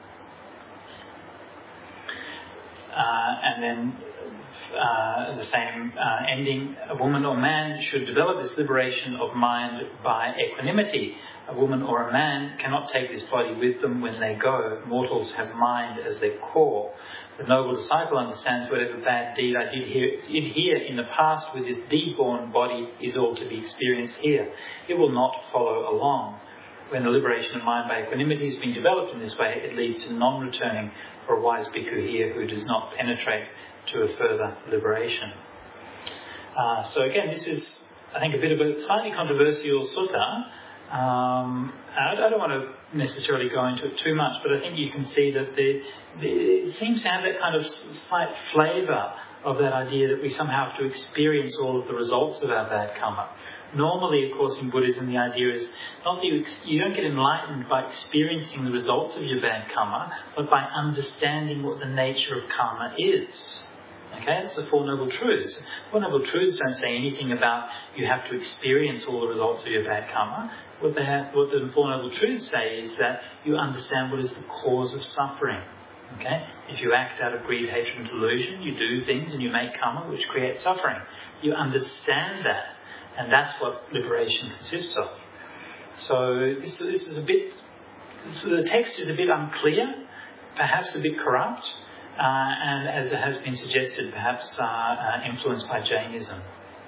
And then the same ending, a woman or man should develop this liberation of mind by equanimity. A woman or a man cannot take this body with them when they go. Mortals have mind as their core. The noble disciple understands whatever bad deed I did here in the past with this deed-born body is all to be experienced here. It will not follow along. When the liberation of mind by equanimity has been developed in this way, it leads to non-returning for a wise bhikkhu here who does not penetrate to a further liberation. So again, this is, I think, a bit of a slightly controversial sutta. I don't want to necessarily go into it too much, but I think you can see that it seems to have that kind of slight flavour of that idea that we somehow have to experience all of the results of our bad karma. Normally, of course, in Buddhism, the idea is not that you don't get enlightened by experiencing the results of your bad karma, but by understanding what the nature of karma is. Okay, that's the Four Noble Truths. Four Noble Truths don't say anything about you have to experience all the results of your bad karma. What the Four Noble Truths say is that you understand what is the cause of suffering. Okay, if you act out of greed, hatred and delusion, you do things and you make karma which creates suffering. You understand that, and that's what liberation consists of. So this is a bit. So the text is a bit unclear, perhaps a bit corrupt. And as it has been suggested, perhaps influenced by Jainism.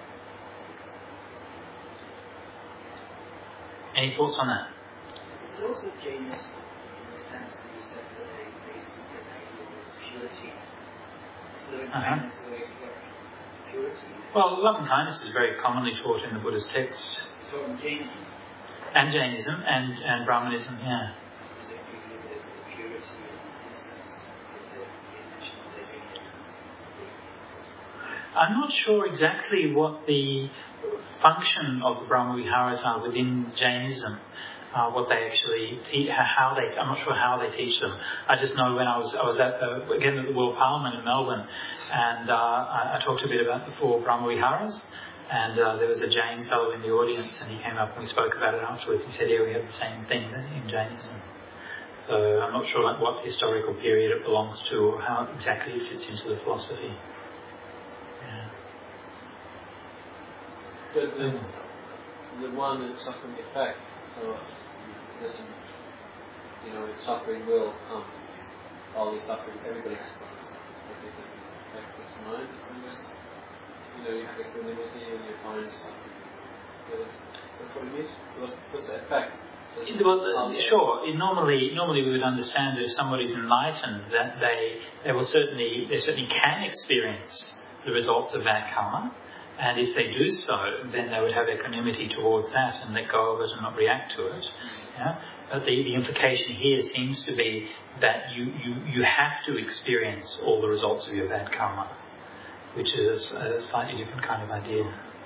Any thoughts on that? Is it also Jainism in the sense that you said that they basically get an idea of purity? So in kindness, the way to get purity? Well, love and kindness is very commonly taught in the Buddhist texts. So in Jainism? And Jainism and Brahmanism, yeah. Does it give you the purity in the sense that I'm not sure exactly what the function of the Brahmaviharas are within Jainism, what they actually teach, I'm not sure how they teach them. I just know when I was at the World Parliament in Melbourne, and I talked a bit about the four Brahmaviharas, and there was a Jain fellow in the audience, and he came up and we spoke about it afterwards. He said, yeah, we have the same thing in Jainism. So I'm not sure what historical period it belongs to or how exactly it fits into the philosophy. Yeah. But the one that's suffering effects, so it doesn't, suffering will come. All the suffering, everybody has suffering. But it doesn't affect its mind. You have equanimity and you find suffering. That's what it means. What's the effect? Well, sure. Normally we would understand that if somebody's enlightened, that they certainly can experience the results of that karma, and if they do so, then they would have equanimity towards that and let go of it and not react to it. Yeah? But the implication here seems to be that you have to experience all the results of your bad karma, which is a slightly different kind of idea.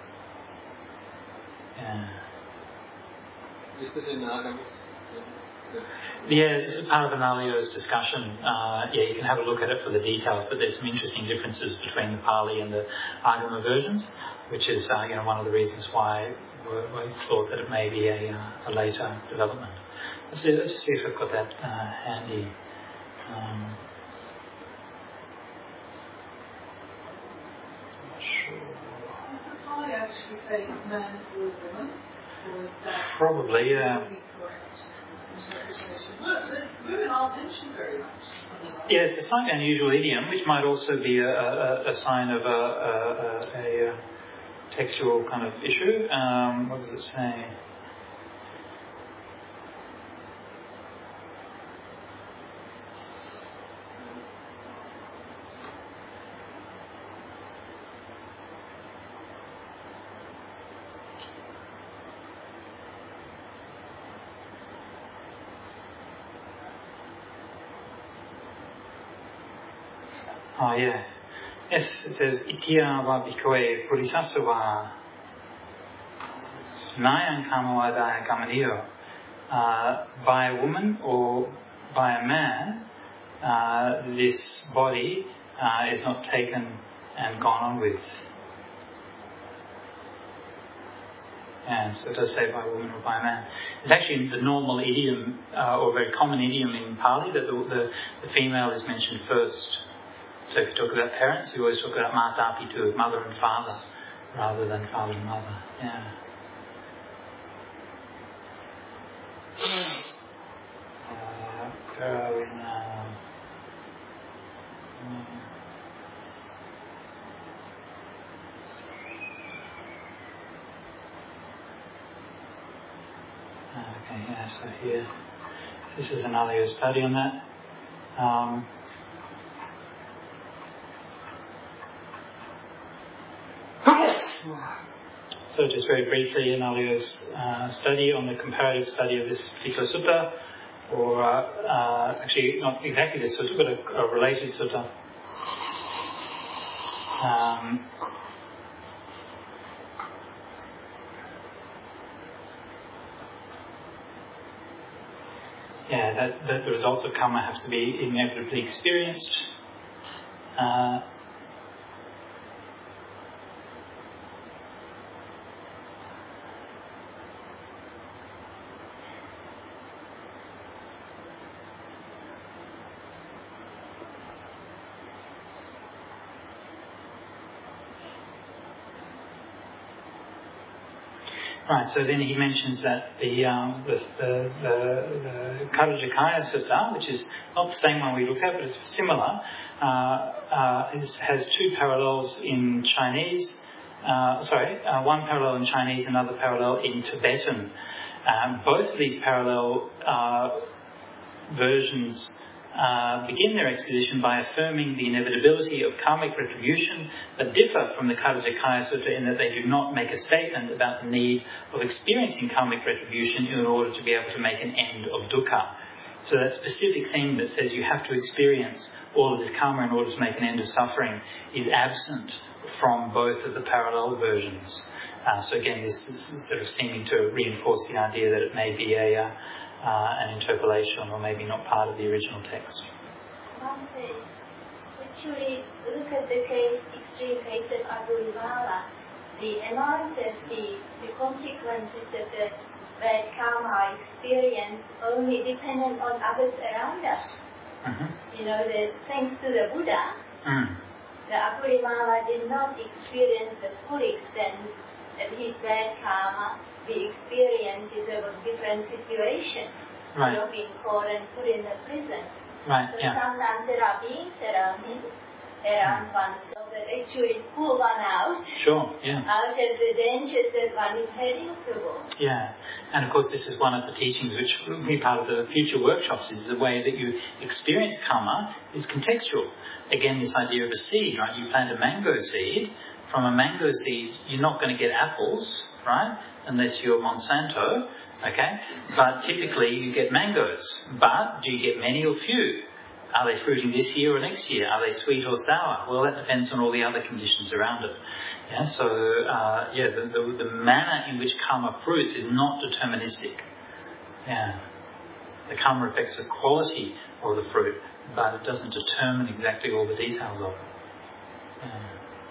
Yeah. Is this in Agamas? Yeah, this is part of Analayo's discussion. You can have a look at it for the details, but there's some interesting differences between the Pali and the Agama versions, which is one of the reasons why we thought that it may be a later development. Let's see if I've got that handy. Not sure. Does the Pali actually say man or woman? Or is that probably, yeah. Correct interpretation? Women aren't mentioned very much. Yeah, it's a slightly unusual idiom, which might also be a sign of a textual kind of issue. What does it say? Oh, yeah. Yes, it says, Itiya wa bhikkhave purisasu wa nayan kamawadaya kamaniyo. By a woman or by a man, this body is not taken and gone on with. And so it does say by a woman or by a man. It's actually the normal idiom, or very common idiom in Pali, that the female is mentioned first. So if you talk about parents, you always talk about mata pitu, mother and father, rather than father and mother. Yeah. Where are we now? Okay, yeah, so here, this is another study on that. So just very briefly, Analia's study on the comparative study of this particular sutta, or actually not exactly this sutta, but a related sutta. That the results of karma have to be inevitably experienced. Right, so then he mentions that the Karajakaya Sutta, which is not the same one we looked at, but it's similar, has two parallels in Chinese. One parallel in Chinese, another parallel in Tibetan. Both of these parallel versions begin their exposition by affirming the inevitability of karmic retribution, but differ from the Karajakaya Sutta in that they do not make a statement about the need of experiencing karmic retribution in order to be able to make an end of dukkha. So that specific thing that says you have to experience all of this karma in order to make an end of suffering is absent from both of the parallel versions. So again, this is sort of seeming to reinforce the idea that it may be an interpolation or maybe not part of the original text. One thing, actually, look at the extreme case of Agulimala. The emerges, the consequences of the bad karma experience only dependent on others around us. Mm-hmm. You know, thanks to the Buddha, the Agulimala did not experience the full extent of his bad karma. The experiences of different situations, right. You know, being caught and put in the prison. Right. So sometimes there are beings around him, around one, so that actually pull one out. Sure. Yeah. Out of the dangers that one is heading towards. Yeah. And of course, this is one of the teachings which will be part of the future workshops. Is the way that you experience karma is contextual. Again, this idea of a seed, right? You plant a mango seed. From a mango seed, you're not going to get apples, right? Unless you're Monsanto, okay? But typically you get mangoes. But do you get many or few? Are they fruiting this year or next year? Are they sweet or sour? Well, that depends on all the other conditions around it. Yeah, so, the manner in which karma fruits is not deterministic. Yeah. The karma affects the quality of the fruit, but it doesn't determine exactly all the details of it. Yeah.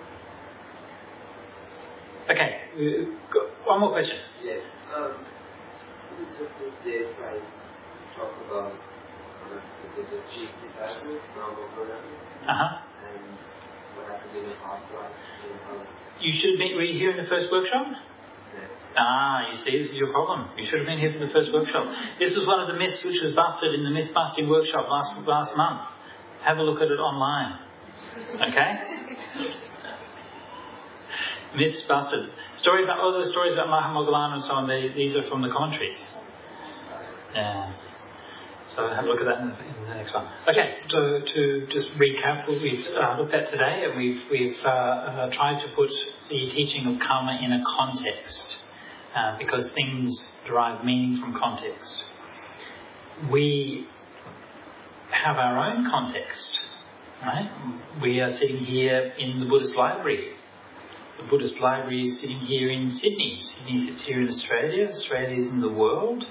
Okay, one more question. Yes. This day, I talk about the chief disciple, Ramakrishna, and what happened in the afterlife. You should have been. Were you here in the first workshop? Yes. You see, this is your problem. You should have been here for the first workshop. This was one of the myths which was busted in the myth busting workshop last month. Have a look at it online. Okay. Myths busted. All those stories about Mahamoggallana and so on, these are from the commentaries. Yeah. So have a look at that in the next one. Okay, to just recap what we've looked at today, and we've tried to put the teaching of karma in a context, because things derive meaning from context. We have our own context. Right? We are sitting here in the Buddhist library. The Buddhist library is sitting here in Sydney. Sydney sits here in Australia. Australia is in the world.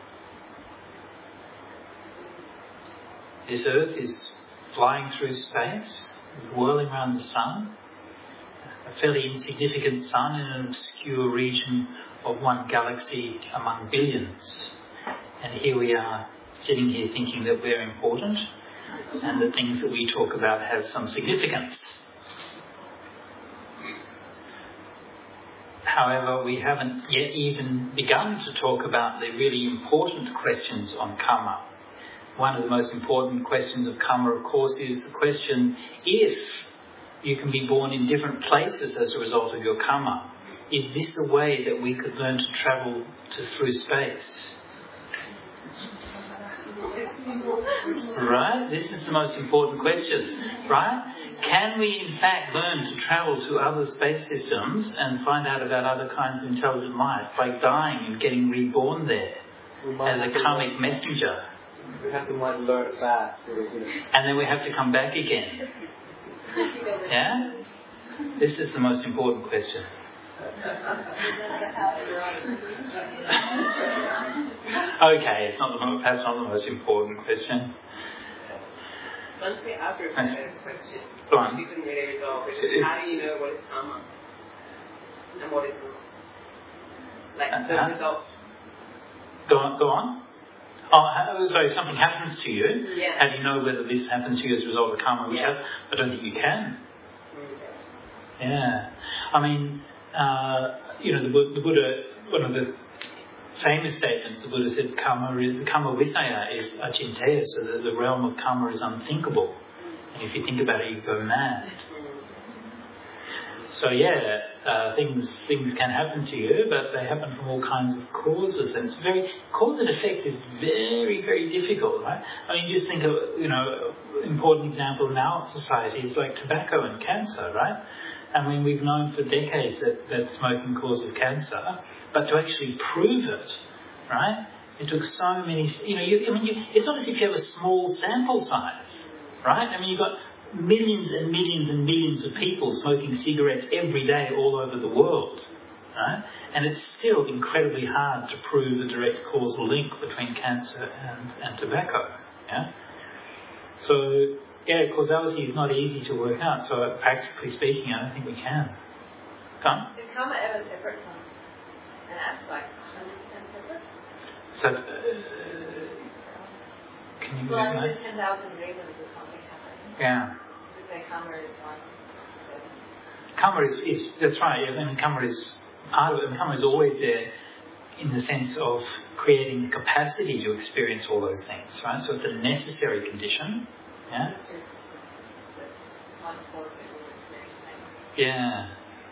This earth is flying through space, whirling around the sun. A fairly insignificant sun in an obscure region of one galaxy among billions. And here we are, sitting here thinking that we're important and the things that we talk about have some significance. However, we haven't yet even begun to talk about the really important questions on karma. One of the most important questions of karma, of course, is the question if you can be born in different places as a result of your karma. Is this a way that we could learn to travel through space? Right? This is the most important question, right? Can we in fact learn to travel to other space systems and find out about other kinds of intelligent life by dying and getting reborn there as a karmic messenger? We have to learn fast. And then we have to come back again. Yeah? This is the most important question. Okay, it's perhaps not the most important question. Once we ask your question, go on. you can really resolve it. How do you know what is karma and what is not? Like the result. Go on. Oh, so if something happens to you, yeah. How do you know whether this happens to you as a result of karma? Yeah. I don't think you can. Okay. Yeah. I mean, the Buddha, one of the famous statements, the Buddha said, karma visaya is achinteya, so that the realm of karma is unthinkable. And if you think about it, you go mad. So things can happen to you, but they happen from all kinds of causes, and cause and effect is very, very difficult, right? I mean, just think of, important example in our society is like tobacco and cancer, right? I mean, we've known for decades that smoking causes cancer, but to actually prove it, right? It took so many, it's not as if you have a small sample size, right? I mean, you've got millions and millions and millions of people smoking cigarettes every day all over the world, right? And it's still incredibly hard to prove a direct causal link between cancer and tobacco, yeah? So, causality is not easy to work out, so practically speaking, I don't think we can. Come? Is karma ever separate from an act, like 100% separate? So, can you Well, there's 10,000 reasons for something happening. Yeah. So say karma is one. Karma is that's right. I mean, karma is part of it, and karma is always there in the sense of creating the capacity to experience all those things, right? So it's a necessary condition. Yeah? Yeah.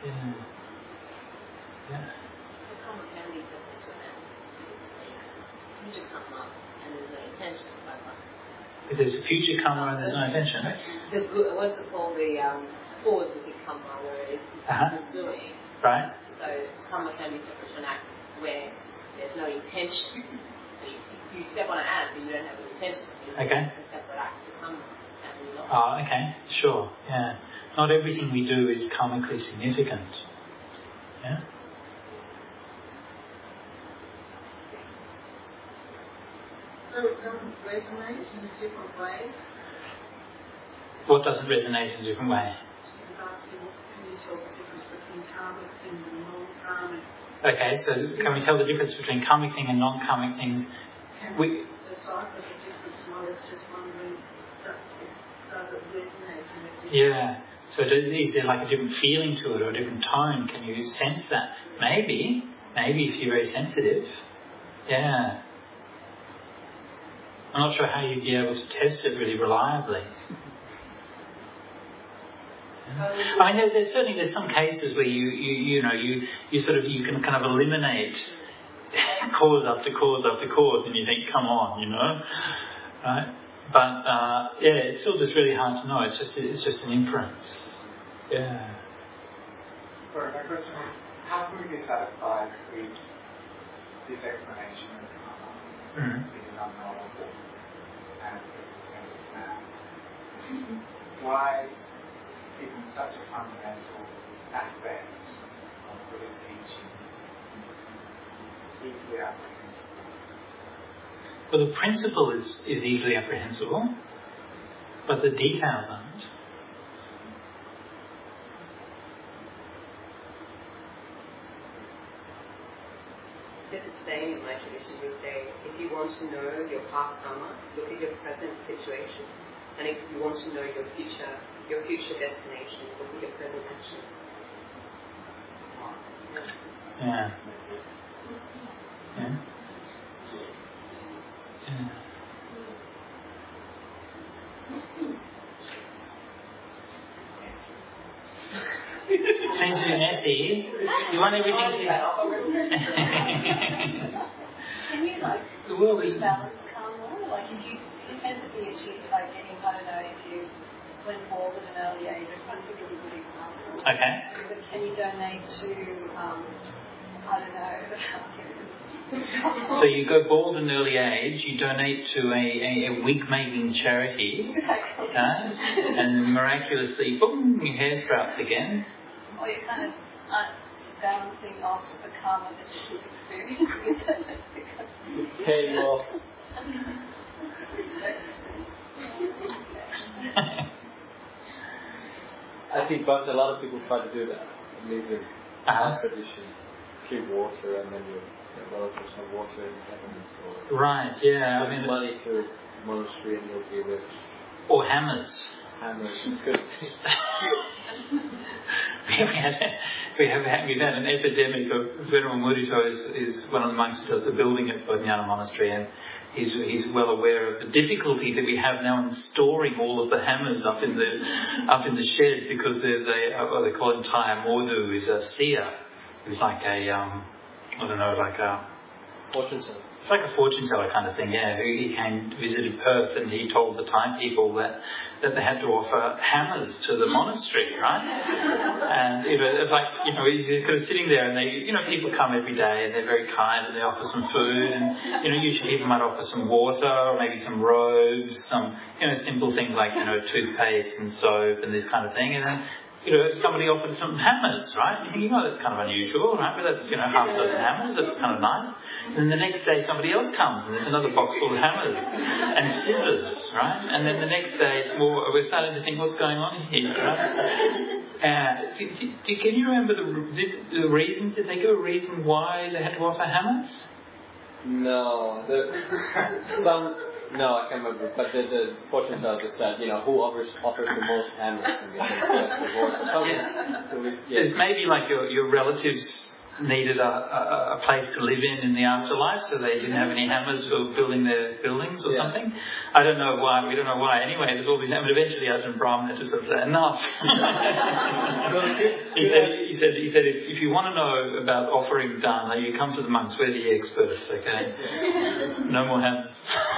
Karma can be different to an act. Future karma and there's no intention. If there's a future karma and there's no intention. What's it called? The forward-looking karma, where it's doing. Right. So karma can be separate to an act where there's no intention. So you step on an act but you don't have an intention. Okay. It's a separate act to karma. Oh, okay, sure, yeah. Not everything we do is karmically significant. Yeah? So it doesn't resonate in a different way? What doesn't resonate in a different way? She's asking, can you tell the difference between karmic things and non-karmic? Okay, so can we tell the difference between karmic things and non-karmic things? Can we decipher the difference? I was just wondering, does it resonate in a different way? Yeah. So is there like a different feeling to it or a different tone? Can you sense that? Maybe if you're very sensitive. Yeah. I'm not sure how you'd be able to test it really reliably. I mean, there's some cases where you can kind of eliminate cause after cause after cause, and you think, come on, right? But it's still just really hard to know. It's just an inference. Yeah. Sorry, my question was, how can we be satisfied with this explanation of karma being unknowable and understand? why isn't such a fundamental aspect of Buddhist teaching easily apprehensible? Well, the principle is easily apprehensible, but the details aren't. There's a saying in my tradition, we say, if you want to know your past karma, look at your present situation. And if you want to know your future destination, look at your present actions. Yeah. Yeah. Yeah. Seems to be messy. You want everything to... Can you rebalance karma? Like if you intend to be achieved by getting, I don't know, if you went bald at an early age, I'm trying to think of a good example. Okay. But can you donate to, I don't know. So you go bald at an early age, you donate to a wig-making charity, Exactly. and miraculously, boom, your hair sprouts again. Or you're kind of balancing off the karma that you keep experiencing. Paying off. I think but a lot of people try to do that, at least in our tradition. Give water and then you also some water in heavens, or right, yeah. I mean, money to a monastery and you'll be rich. Or hammers. Hammers is good. We've had an epidemic of Venerable Mudito is one of the monks who does the building at Bodhinyana Monastery, and he's well aware of the difficulty that we have now in storing all of the hammers up in the shed, because there's what they call him Taya Mordu, who's a seer, who's like a fortune teller. It's like a fortune teller kind of thing, yeah. He came, visited Perth, and he told the Thai people that they had to offer hammers to the monastery, right? And it's like, he's kind of sitting there, and they, people come every day, and they're very kind, and they offer some food, and usually people might offer some water, or maybe some robes, some simple things like toothpaste and soap and this kind of thing, and then somebody offered some hammers, right? You think, that's kind of unusual, right? But that's, half a dozen hammers, that's kind of nice. And then the next day somebody else comes and there's another box full of hammers and scissors, right? And then the next day we're starting to think, what's going on here, right? Can you remember the reason? Did they give a reason why they had to offer hammers? No. No, I can't remember. But the fortune teller just said, who offers the most hammers and get the best rewards or something. It's maybe like your relatives needed a place to live in the afterlife, so they didn't have any hammers for building their buildings or something. I don't know why. We don't know why. Anyway, there's all these hammers. Eventually, Ajahn Brahm had to sort of say enough. He said if you want to know about offering dana, you come to the monks. We're the experts. Okay, no more hammers.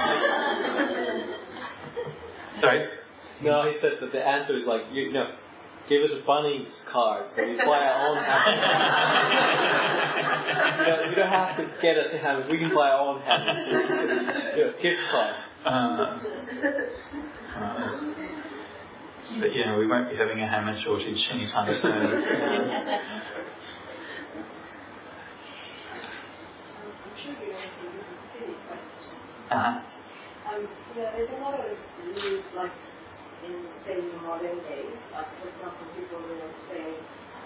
Sorry. No, he said that the answer is like give us a Bunnings card, so we buy our own hammers. You don't have to get us the hammers. We can buy our own hammers. Gift cards. But we won't be having a hammer shortage anytime soon. I'm sure you don't think this is a silly question. There's a lot of news, like in the modern days, like for example, people will say,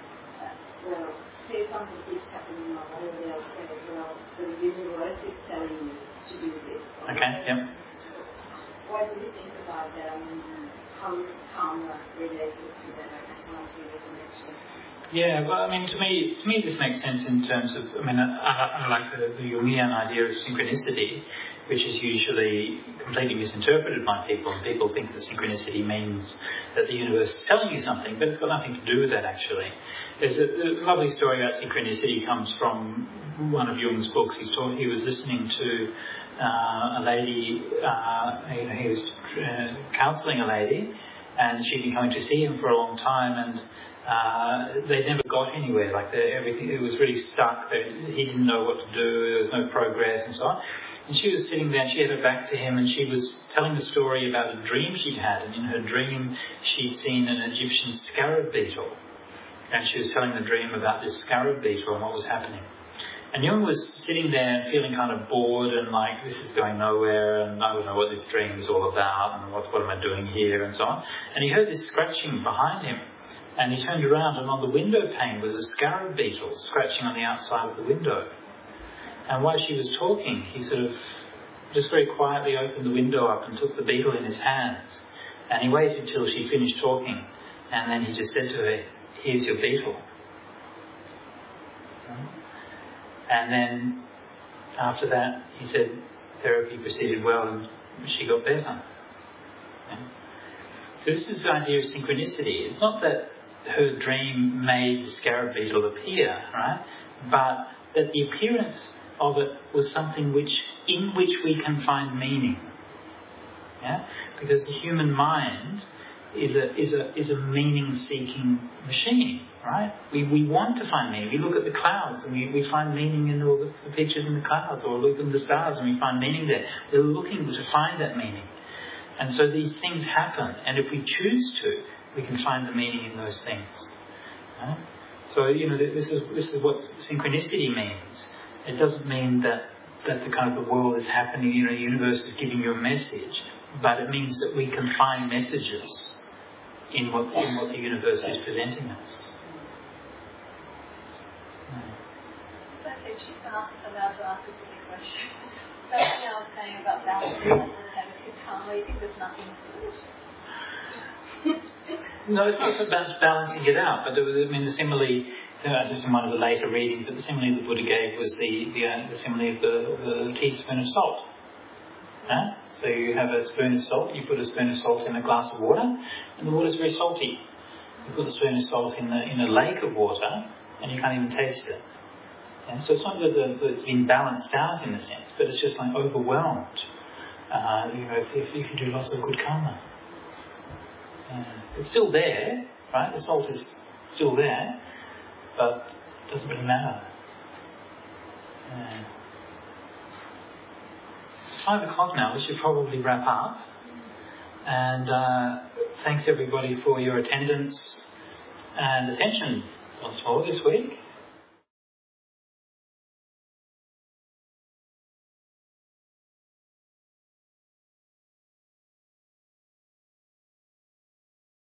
say something which happened in my life, and they'll say, the universe is telling me to do this. Okay, yep. What do you think about that? How is karma related to that? I cannot see the connection. Yeah, well, to me this makes sense in terms of, I like the Jungian idea of synchronicity, which is usually completely misinterpreted by people, and people think that synchronicity means that the universe is telling you something, but it's got nothing to do with that actually. There's a lovely story about synchronicity comes from one of Jung's books. He was listening to a lady, he was counselling a lady, and she'd been coming to see him for a long time, they never got anywhere. Like everything, it was really stuck. He didn't know what to do. There was no progress and so on. And she was sitting there. She had her back to him, and she was telling the story about a dream she'd had. And in her dream, she'd seen an Egyptian scarab beetle, and she was telling the dream about this scarab beetle and what was happening. And Jung was sitting there feeling kind of bored and like, this is going nowhere, and I don't know what this dream is all about, and what am I doing here, and so on. And he heard this scratching behind him. And he turned around, and on the window pane was a scarab beetle scratching on the outside of the window. And while she was talking, he sort of just very quietly opened the window up and took the beetle in his hands. And he waited till she finished talking. And then he just said to her, "Here's your beetle." And then after that, he said, therapy proceeded well and she got better. So this is the idea of synchronicity. It's not that her dream made the scarab beetle appear, right? But that the appearance of it was something in which we can find meaning. Yeah? Because the human mind is a meaning-seeking machine, right? We want to find meaning. We look at the clouds and we find meaning in all the pictures in the clouds, or look at the stars and we find meaning there. We're looking to find that meaning. And so these things happen, and if we choose to, we can find the meaning in those things. Right? So, this is what synchronicity means. It doesn't mean that the kind of the world is happening, the universe is giving you a message, but it means that we can find messages in what the universe is presenting us. But if she's not allowed to ask a silly question, that's what I was saying about balancing and having karma. You think there's nothing to it? No, it's not about balancing it out, but the simile, just in one of the later readings, but the simile the Buddha gave was the simile of the teaspoon of salt. So you have a spoon of salt, you put a spoon of salt in a glass of water, and the water is very salty. You put the spoon of salt in a lake of water, and you can't even taste it. And so it's not that it's been balanced out in a sense, but it's just like overwhelmed. If you do lots of good karma. It's still there, right? The salt is still there, but it doesn't really matter. It's 5 o'clock now. We should probably wrap up. And thanks everybody for your attendance and attention once more this week.